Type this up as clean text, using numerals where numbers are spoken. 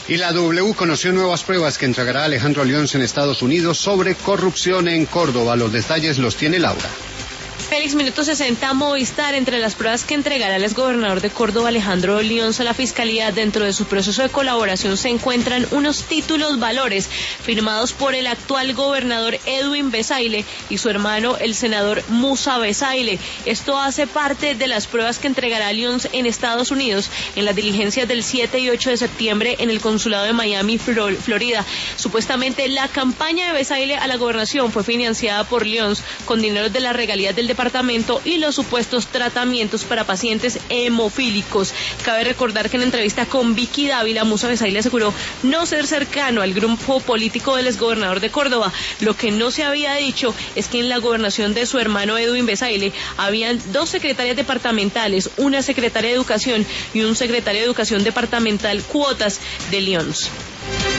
Y la W conoció nuevas pruebas que entregará Alejandro Lyons en Estados Unidos sobre corrupción en Córdoba. Los detalles los tiene Laura. Félix, minuto 60, Movistar. Entre las pruebas que entregará el exgobernador de Córdoba, Alejandro Lyons, a la Fiscalía dentro de su proceso de colaboración se encuentran unos títulos valores firmados por el actual gobernador Edwin Besaile y su hermano, el senador Musa Besaile. Esto hace parte de las pruebas que entregará Lyons en Estados Unidos en las diligencias del 7 y 8 de septiembre en el consulado de Miami, Florida. Supuestamente, la campaña de Besaile a la gobernación fue financiada por Lyons con dinero de las regalías del departamento y los supuestos tratamientos para pacientes hemofílicos. Cabe recordar que en entrevista con Vicky Dávila, Musa Besaile aseguró no ser cercano al grupo político del exgobernador de Córdoba. Lo que no se había dicho es que en la gobernación de su hermano Edwin Besaile habían 2 secretarias departamentales, una secretaria de Educación y un secretario de Educación departamental cuotas de Lyons.